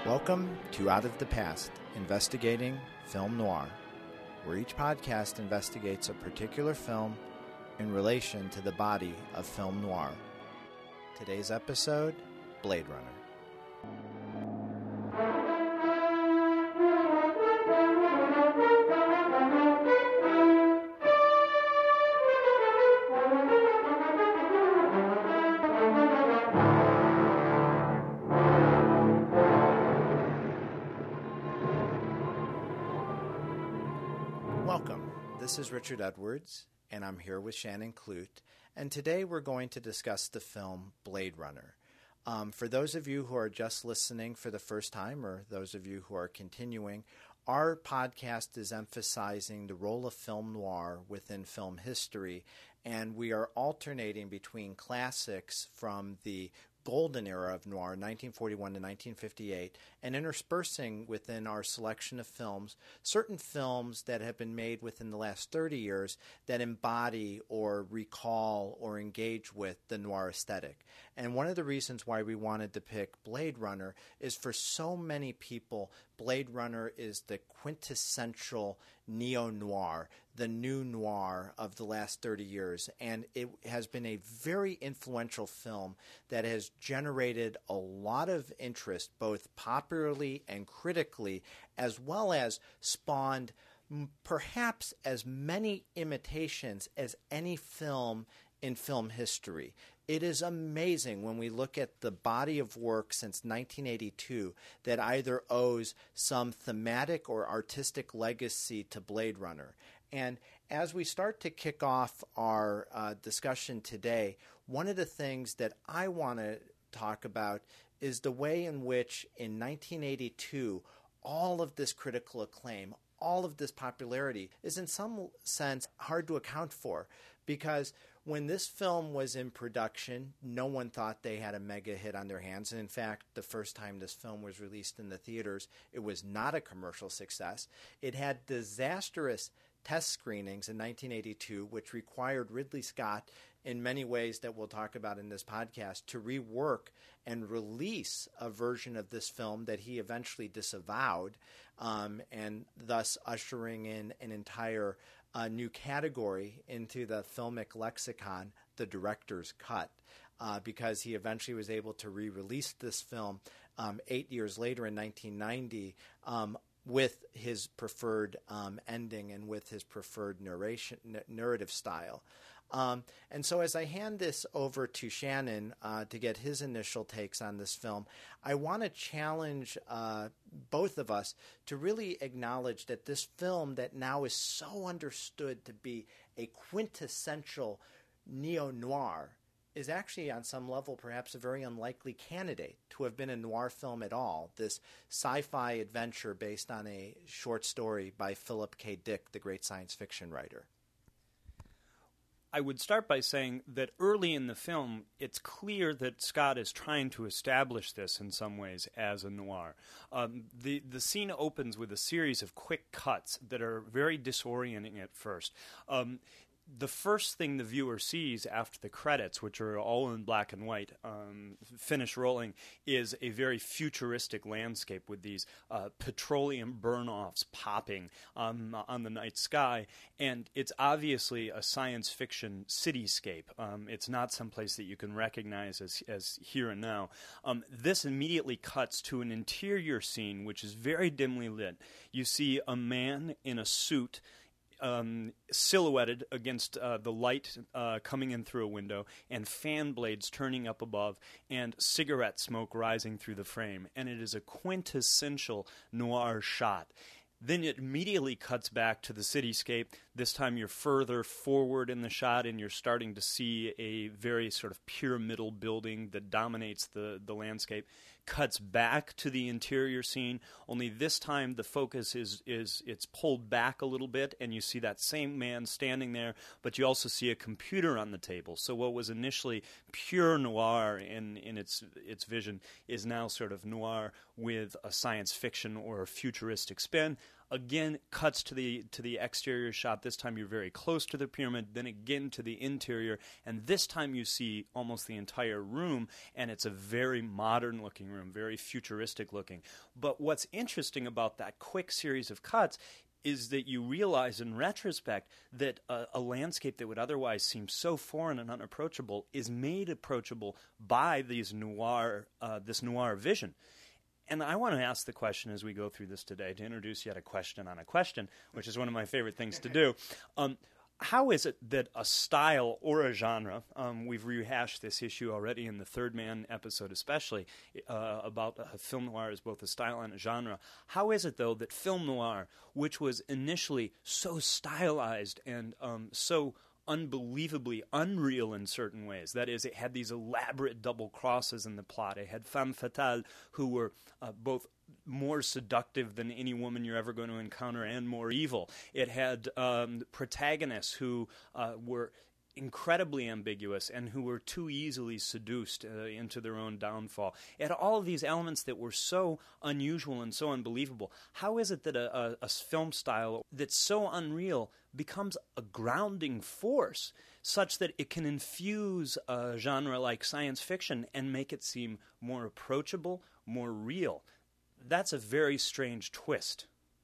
Welcome to Out of the Past, Investigating Film Noir, where each podcast investigates a particular film in relation to the body of film noir. Today's episode, Blade Runner. Welcome. This is Richard Edwards, and I'm here with Shannon Clute, and today we're going to discuss the film Blade Runner. For those of you who are just listening for the first time, or those of you who are continuing, our podcast is emphasizing the role of film noir within film history, and we are alternating between classics from the golden era of noir, 1941 to 1958, and interspersing within our selection of films certain films that have been made within the last 30 years that embody or recall or engage with the noir aesthetic. And one of the reasons why we wanted to pick Blade Runner is for so many people, Blade Runner is the quintessential neo-noir, the new noir of the last 30 years. And it has been a very influential film that has generated a lot of interest, both popularly and critically, as well as spawned perhaps as many imitations as any film in film history. It is amazing when we look at the body of work since 1982 that either owes some thematic or artistic legacy to Blade Runner. And as we start to kick off our discussion today, one of the things that I want to talk about is the way in which in 1982 all of this critical acclaim, all of this popularity is in some sense hard to account for, because when this film was in production, no one thought they had a mega hit on their hands. And in fact, the first time this film was released in the theaters, it was not a commercial success. It had disastrous test screenings in 1982, which required Ridley Scott, in many ways that we'll talk about in this podcast, to rework and release a version of this film that he eventually disavowed, and thus ushering in an entire new category into the filmic lexicon, the director's cut, because he eventually was able to re-release this film 8 years later in 1990 with his preferred ending and with his preferred narrative style. And so as I hand this over to Shannon to get his initial takes on this film, I want to challenge both of us to really acknowledge that this film that now is so understood to be a quintessential neo-noir is actually on some level perhaps a very unlikely candidate to have been a noir film at all. This sci-fi adventure based on a short story by Philip K. Dick, the great science fiction writer. I would start by saying that early in the film, it's clear that Scott is trying to establish this in some ways as a noir. The scene opens with a series of quick cuts that are very disorienting at first. The first thing the viewer sees after the credits, which are all in black and white, finish rolling, is a very futuristic landscape with these petroleum burn-offs popping on the night sky. And it's obviously a science fiction cityscape. It's not someplace that you can recognize as here and now. This immediately cuts to an interior scene, which is very dimly lit. You see a man in a suit silhouetted against the light coming in through a window, and fan blades turning up above, and cigarette smoke rising through the frame. And it is a quintessential noir shot. Then it immediately cuts back to the cityscape. This time you're further forward in the shot, and you're starting to see a very sort of pyramidal building that dominates the landscape. Cuts back to the interior scene, only this time the focus is it's pulled back a little bit, and you see that same man standing there, but you also see a computer on the table. So what was initially pure noir in its vision is now sort of noir with a science fiction or a futuristic spin. again cuts to the exterior shot. This time you're very close to the pyramid, then again to the interior, and this time you see almost the entire room, and it's a very modern looking room, very futuristic looking. But what's interesting about that quick series of cuts is that you realize in retrospect that a landscape that would otherwise seem so foreign and unapproachable is made approachable by this noir vision. And I want to ask the question as we go through this today, to introduce yet a question on a question, which is one of my favorite things to do. How is it that a style or a genre, we've rehashed this issue already in the Third Man episode especially, about film noir as both a style and a genre. How is it, though, that film noir, which was initially so stylized and so unbelievably unreal in certain ways. That is, it had these elaborate double crosses in the plot. It had femme fatale who were both more seductive than any woman you're ever going to encounter and more evil. It had protagonists who were incredibly ambiguous and who were too easily seduced into their own downfall. It had all of these elements that were so unusual and so unbelievable. How is it that a film style that's so unreal becomes a grounding force such that it can infuse a genre like science fiction and make it seem more approachable, more real? That's a very strange twist.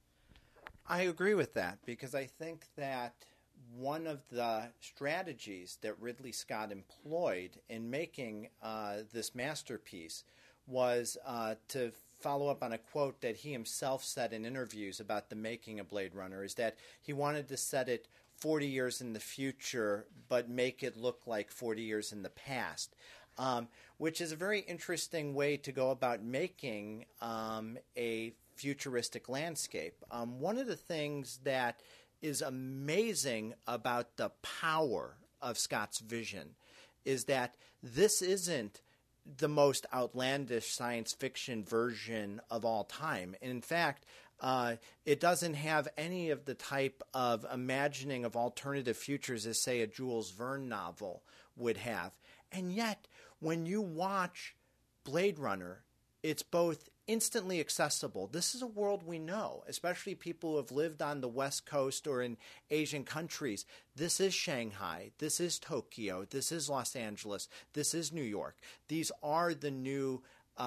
I agree with that, because I think that one of the strategies that Ridley Scott employed in making this masterpiece was to follow up on a quote that he himself said in interviews about the making of Blade Runner, is that he wanted to set it 40 years in the future but make it look like 40 years in the past, which is a very interesting way to go about making a futuristic landscape. One of the things that is amazing about the power of Scott's vision is that this isn't the most outlandish science fiction version of all time. And in fact, it doesn't have any of the type of imagining of alternative futures as, say, a Jules Verne novel would have. And yet, when you watch Blade Runner, it's both instantly accessible. This is a world we know, especially people who have lived on the West Coast or in Asian countries. This is Shanghai. This is Tokyo. This is Los Angeles. This is New York. These are the new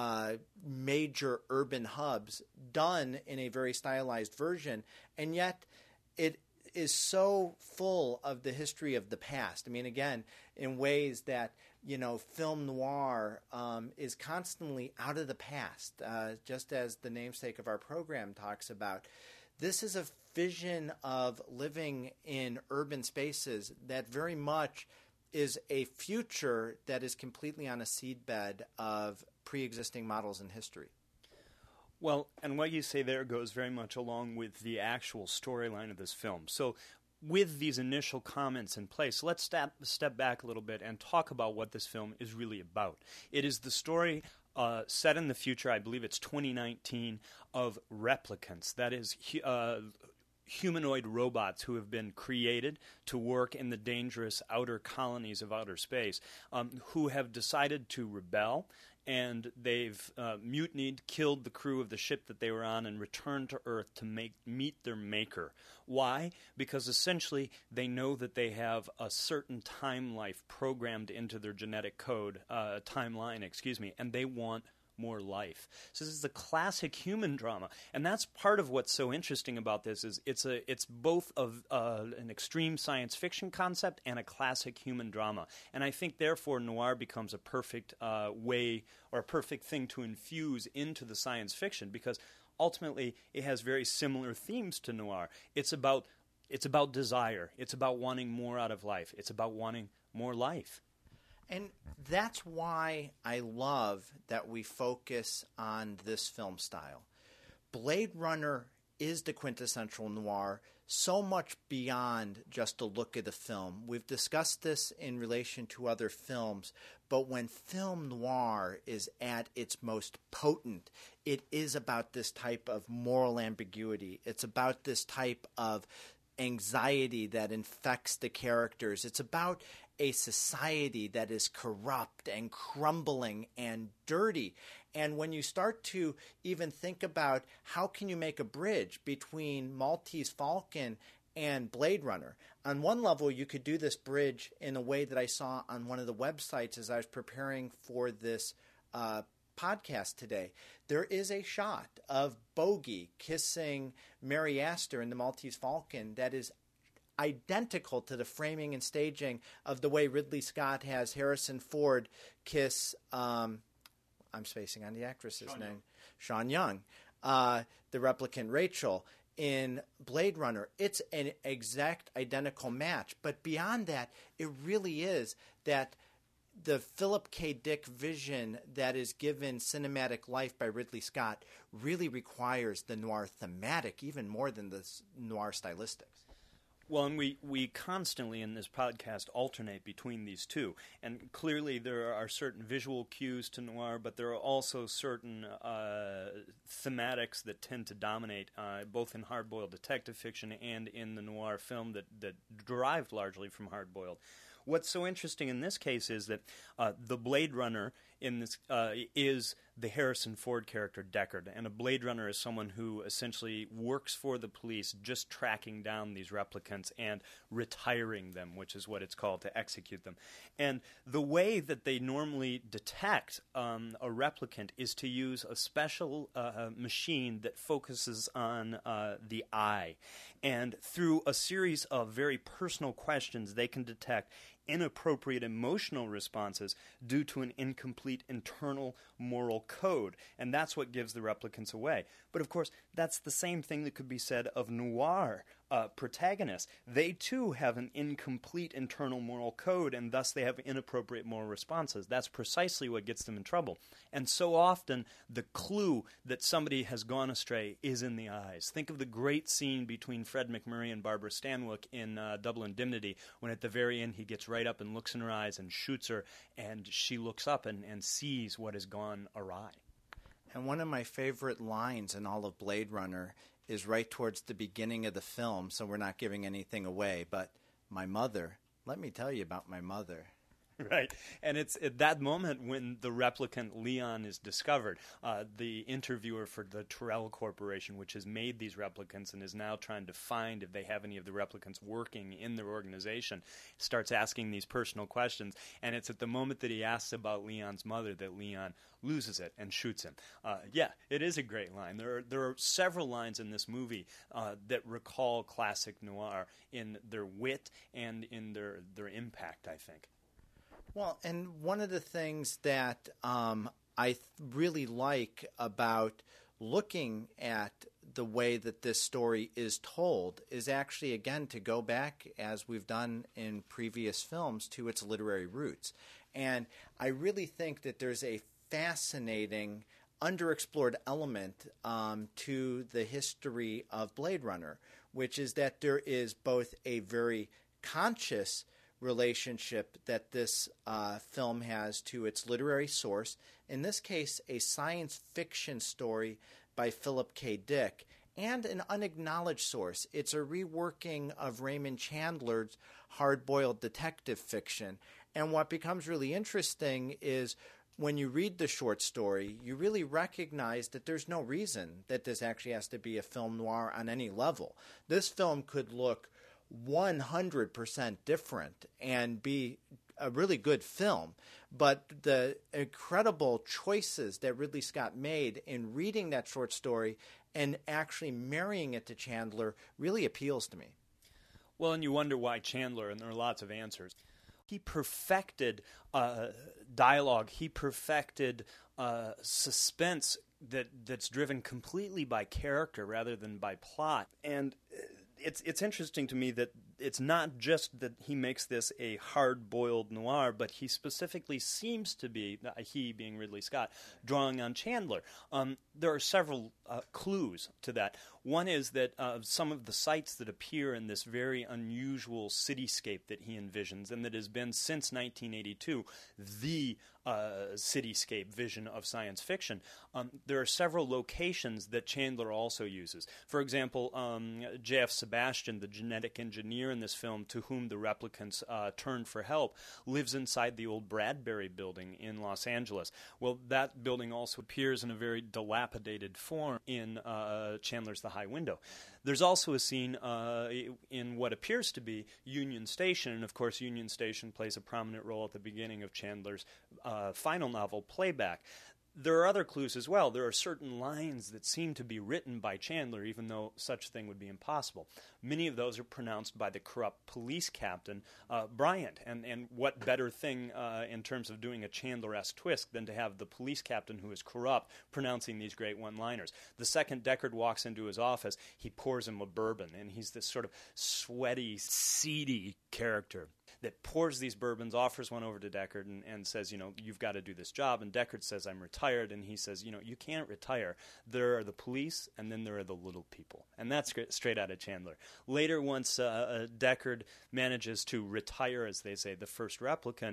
major urban hubs done in a very stylized version, and yet it is so full of the history of the past. I mean, again, in ways that, film noir is constantly out of the past, just as the namesake of our program talks about. This is a vision of living in urban spaces that very much is a future that is completely on a seedbed of pre-existing models in history. Well, and what you say there goes very much along with the actual storyline of this film. So with these initial comments in place, let's step back a little bit and talk about what this film is really about. It is the story set in the future, I believe it's 2019, of replicants. That is humanoid robots who have been created to work in the dangerous outer colonies of outer space, who have decided to rebel, and they've mutinied, killed the crew of the ship that they were on, and returned to Earth to meet their maker. Why? Because essentially they know that they have a certain time life programmed into their genetic code, timeline, and they want more life. So this is a classic human drama, and that's part of what's so interesting about this. Is it's both of an extreme science fiction concept and a classic human drama, and I think therefore noir becomes a perfect way or a perfect thing to infuse into the science fiction, because ultimately it has very similar themes to noir. It's about desire. It's about wanting more out of life. It's about wanting more life. And that's why I love that we focus on this film style. Blade Runner is the quintessential noir, so much beyond just a look at a film. We've discussed this in relation to other films, but when film noir is at its most potent, it is about this type of moral ambiguity. It's about this type of anxiety that infects the characters. It's about a society that is corrupt and crumbling and dirty. And when you start to even think about how can you make a bridge between Maltese Falcon and Blade Runner, on one level you could do this bridge in a way that I saw on one of the websites as I was preparing for this podcast today. There is a shot of Bogey kissing Mary Astor in the Maltese Falcon that is identical to the framing and staging of the way Ridley Scott has Harrison Ford kiss, I'm spacing on the actress's name, Sean Young, the replicant Rachel in Blade Runner. It's an exact identical match. But beyond that, it really is that the Philip K. Dick vision that is given cinematic life by Ridley Scott really requires the noir thematic even more than the noir stylistics. Well, and we constantly in this podcast alternate between these two. And clearly there are certain visual cues to noir, but there are also certain thematics that tend to dominate both in hard-boiled detective fiction and in the noir film that derived largely from hard-boiled. What's so interesting in this case is that the Blade Runner in this is the Harrison Ford character Deckard, and a Blade Runner is someone who essentially works for the police, just tracking down these replicants and retiring them, which is what it's called, to execute them. And the way that they normally detect a replicant is to use a special machine that focuses on the eye. And through a series of very personal questions, they can detect inappropriate emotional responses due to an incomplete internal moral code. And that's what gives the replicants away. But of course, that's the same thing that could be said of noir protagonists. They too have an incomplete internal moral code, and thus they have inappropriate moral responses. That's precisely what gets them in trouble. And so often, the clue that somebody has gone astray is in the eyes. Think of the great scene between Fred MacMurray and Barbara Stanwyck in Double Indemnity, when at the very end he gets right up and looks in her eyes and shoots her, and she looks up and sees what has gone awry. And one of my favorite lines in all of Blade Runner is right towards the beginning of the film, so we're not giving anything away, but my mother, let me tell you about my mother. Right, and it's at that moment when the replicant Leon is discovered. The interviewer for the Tyrell Corporation, which has made these replicants and is now trying to find if they have any of the replicants working in their organization, starts asking these personal questions, and it's at the moment that he asks about Leon's mother that Leon loses it and shoots him. Yeah, it is a great line. There are several lines in this movie that recall classic noir in their wit and in their impact, I think. Well, and one of the things that I really like about looking at the way that this story is told is actually, again, to go back, as we've done in previous films, to its literary roots. And I really think that there's a fascinating underexplored element to the history of Blade Runner, which is that there is both a very conscious relationship that this film has to its literary source, in this case a science fiction story by Philip K. Dick, and an unacknowledged source. It's a reworking of Raymond Chandler's hard-boiled detective fiction. And what becomes really interesting is when you read the short story, you really recognize that there's no reason that this actually has to be a film noir on any level. This film could look 100% different and be a really good film, but the incredible choices that Ridley Scott made in reading that short story and actually marrying it to Chandler really appeals to me. Well, and you wonder why Chandler, and there are lots of answers. He perfected dialogue. He perfected suspense that's driven completely by character rather than by plot. And it's interesting to me that it's not just that he makes this a hard-boiled noir, but he specifically seems to be, he being Ridley Scott, drawing on Chandler. There are several clues to that. One is that some of the sites that appear in this very unusual cityscape that he envisions, and that has been since 1982 the cityscape vision of science fiction, there are several locations that Chandler also uses. For example, J.F. Sebastian, the genetic engineer engineer in this film to whom the replicants turn for help lives inside the old Bradbury building in Los Angeles. Well, that building also appears in a very dilapidated form in Chandler's The High Window. There's also a scene in what appears to be Union Station, and of course Union Station plays a prominent role at the beginning of Chandler's final novel, Playback. There are other clues as well. There are certain lines that seem to be written by Chandler, even though such a thing would be impossible. Many of those are pronounced by the corrupt police captain, Bryant. And what better thing in terms of doing a Chandler-esque twist than to have the police captain who is corrupt pronouncing these great one-liners. The second Deckard walks into his office, he pours him a bourbon, and he's this sort of sweaty, seedy character that pours these bourbons, offers one over to Deckard, and says, you've got to do this job. And Deckard says, I'm retired. And he says, you can't retire. There are the police, and then there are the little people. And that's straight out of Chandler. Later, once Deckard manages to retire, as they say, the first replicant,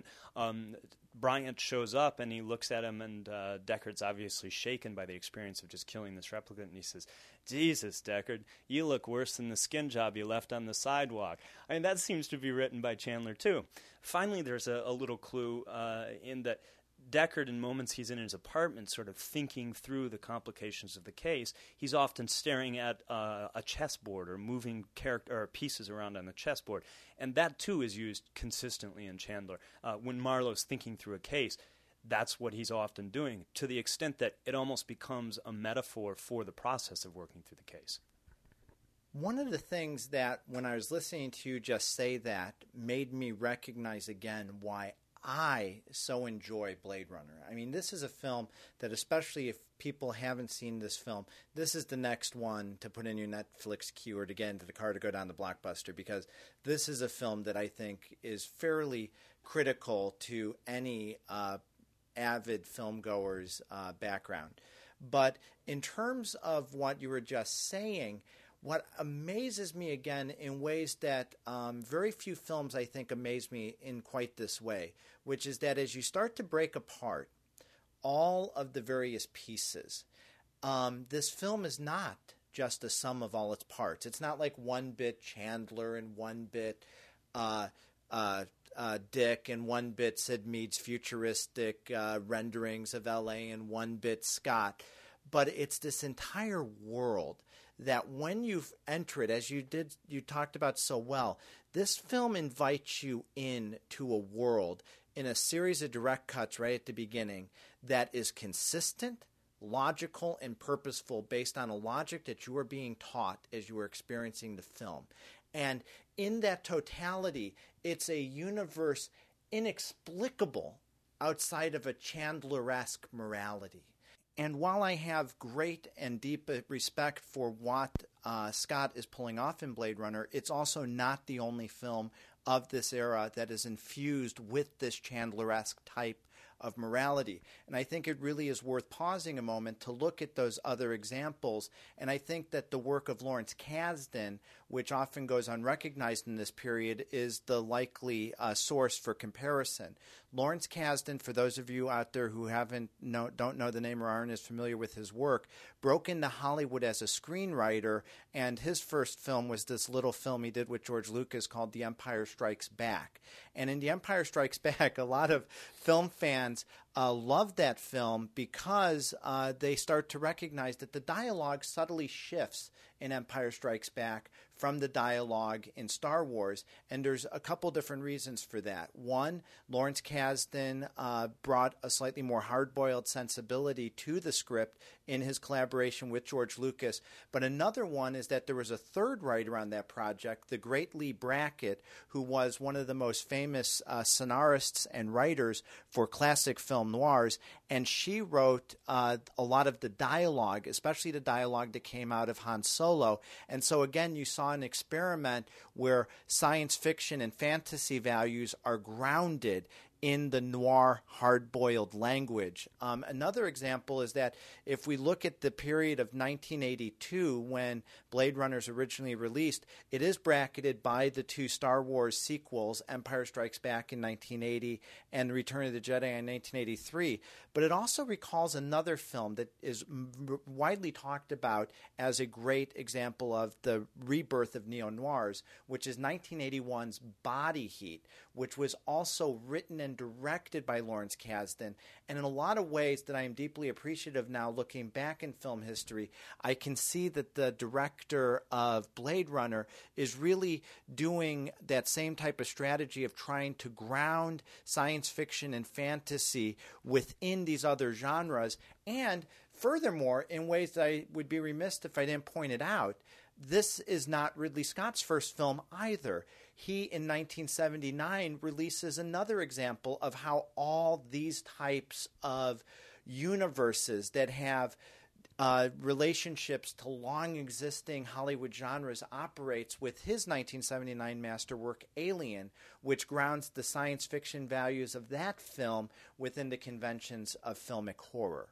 Bryant shows up, and he looks at him, and Deckard's obviously shaken by the experience of just killing this replicant, and he says, Jesus, Deckard, you look worse than the skin job you left on the sidewalk. I mean, that seems to be written by Chandler, too. Finally, there's a little clue in that Deckard, in moments he's in his apartment, sort of thinking through the complications of the case, he's often staring at a chessboard or moving pieces around on the chessboard. And that, too, is used consistently in Chandler. When Marlowe's thinking through a case, that's what he's often doing, to the extent that it almost becomes a metaphor for the process of working through the case. One of the things that, when I was listening to you just say that, made me recognize again why I so enjoy Blade Runner. I mean, this is a film that, especially if people haven't seen this film, this is the next one to put in your Netflix queue or to get into the car to go down to Blockbuster, because this is a film that I think is fairly critical to any avid filmgoer's background. But in terms of what you were just saying, what amazes me again in ways that very few films, I think, amaze me in quite this way, which is that as you start to break apart all of the various pieces, this film is not just a sum of all its parts. It's not like one bit Chandler and one bit Dick and one bit Sid Mead's futuristic renderings of L.A. and one bit Scott. But it's this entire world that when you enter it, as you talked about so well, this film invites you into a world in a series of direct cuts right at the beginning that is consistent, logical, and purposeful based on a logic that you are being taught as you are experiencing the film. And in that totality, it's a universe inexplicable outside of a Chandler-esque morality. And while I have great and deep respect for what Scott is pulling off in Blade Runner, it's also not the only film of this era that is infused with this Chandler-esque type of morality. And I think it really is worth pausing a moment to look at those other examples. And I think that the work of Lawrence Kasdan, which often goes unrecognized in this period, is the likely source for comparison. Lawrence Kasdan, for those of you out there who don't know the name or aren't as familiar with his work, broke into Hollywood as a screenwriter, and his first film was this little film he did with George Lucas called The Empire Strikes Back. And in The Empire Strikes Back, a lot of film fans love that film because they start to recognize that the dialogue subtly shifts in Empire Strikes Back from the dialogue in Star Wars, and there's a couple different reasons for that. One, Lawrence Kasdan brought a slightly more hard-boiled sensibility to the script in his collaboration with George Lucas, but another one is that there was a third writer on that project, the great Lee Brackett, who was one of the most famous scenarists and writers for classic film noirs, and she wrote a lot of the dialogue, especially the dialogue that came out of Han Solo. And so again, you saw an experiment where science fiction and fantasy values are grounded in the noir hard-boiled language. Another example is that if we look at the period of 1982 when Blade Runner is originally released, it is bracketed by the two Star Wars sequels, Empire Strikes Back in 1980 and Return of the Jedi in 1983. But it also recalls another film that is widely talked about as a great example of the rebirth of neo-noirs, which is 1981's Body Heat, which was also written and directed by Lawrence Kasdan. And in a lot of ways that I am deeply appreciative now looking back in film history, I can see that the director of Blade Runner is really doing that same type of strategy of trying to ground science fiction and fantasy within these other genres. And furthermore, in ways that I would be remiss if I didn't point it out, this is not Ridley Scott's first film either. He, in 1979, releases another example of how all these types of universes that have relationships to long-existing Hollywood genres operates with his 1979 masterwork, Alien, which grounds the science fiction values of that film within the conventions of filmic horror.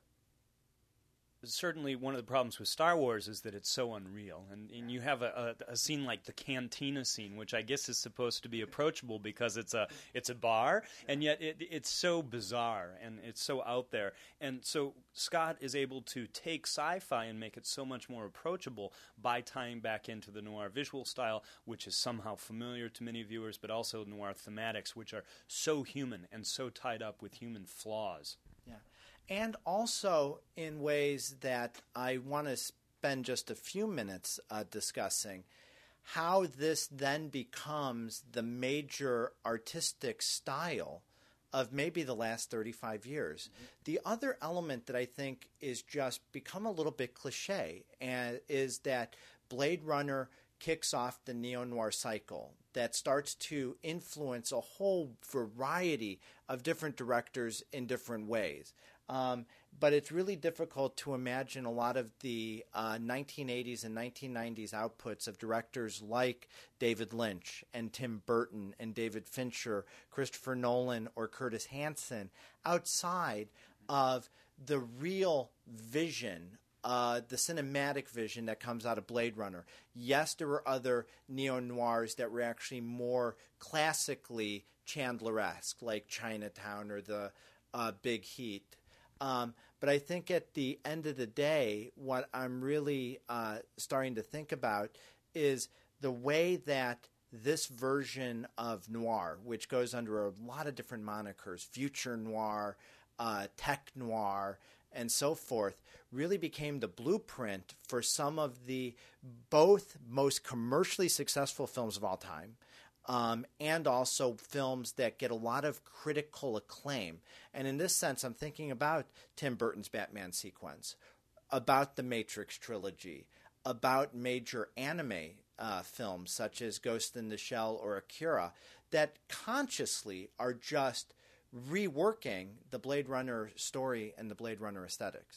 Certainly one of the problems with Star Wars is that it's so unreal. And you have a scene like the cantina scene, which I guess is supposed to be approachable because it's a bar, and yet it's so bizarre and it's so out there. And so Scott is able to take sci-fi and make it so much more approachable by tying back into the noir visual style, which is somehow familiar to many viewers, but also noir thematics, which are so human and so tied up with human flaws. Yeah. And also in ways that I want to spend just a few minutes discussing, how this then becomes the major artistic style of maybe the last 35 years. Mm-hmm. The other element that I think is just become a little bit cliche and is that Blade Runner kicks off the neo-noir cycle that starts to influence a whole variety of different directors in different ways. But it's really difficult to imagine a lot of the 1980s and 1990s outputs of directors like David Lynch and Tim Burton and David Fincher, Christopher Nolan, or Curtis Hanson outside of the real vision, the cinematic vision that comes out of Blade Runner. Yes, there were other neo-noirs that were actually more classically Chandler-esque, like Chinatown or the Big Heat. But I think at the end of the day, what I'm really starting to think about is the way that this version of noir, which goes under a lot of different monikers, future noir, tech noir, and so forth, really became the blueprint for some of the both most commercially successful films of all time, and also films that get a lot of critical acclaim. And in this sense, I'm thinking about Tim Burton's Batman sequence, about the Matrix trilogy, about major anime films such as Ghost in the Shell or Akira that consciously are just reworking the Blade Runner story and the Blade Runner aesthetics.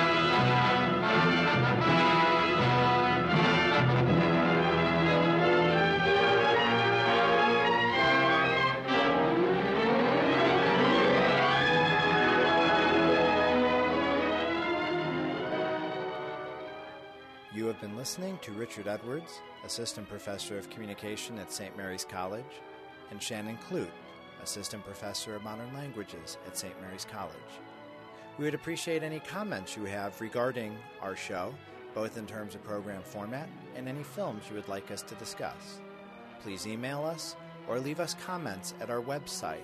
You have been listening to Richard Edwards, Assistant Professor of Communication at St. Mary's College, and Shannon Clute, Assistant Professor of Modern Languages at St. Mary's College. We would appreciate any comments you have regarding our show, both in terms of program format and any films you would like us to discuss. Please email us or leave us comments at our website,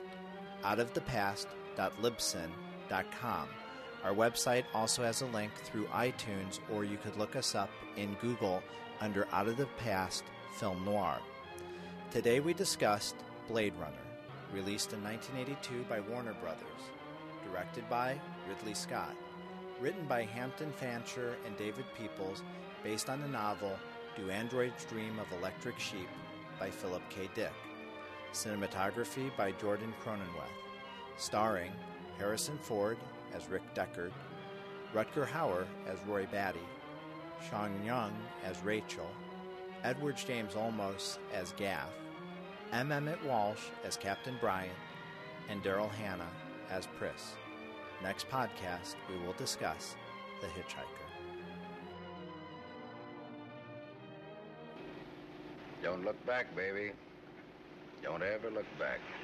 outofthepast.libsyn.com. Our website also has a link through iTunes, or you could look us up in Google under Out of the Past Film Noir. Today we discussed Blade Runner, released in 1982 by Warner Brothers, directed by Ridley Scott, written by Hampton Fancher and David Peoples, based on the novel Do Androids Dream of Electric Sheep by Philip K. Dick, cinematography by Jordan Cronenweth, starring Harrison Ford as Rick Deckard, Rutger Hauer as Roy Batty, Sean Young as Rachel, Edward James Olmos as Gaff, M. Emmett Walsh as Captain Bryant, and Daryl Hannah as Pris. Next podcast, we will discuss The Hitchhiker. Don't look back, baby. Don't ever look back.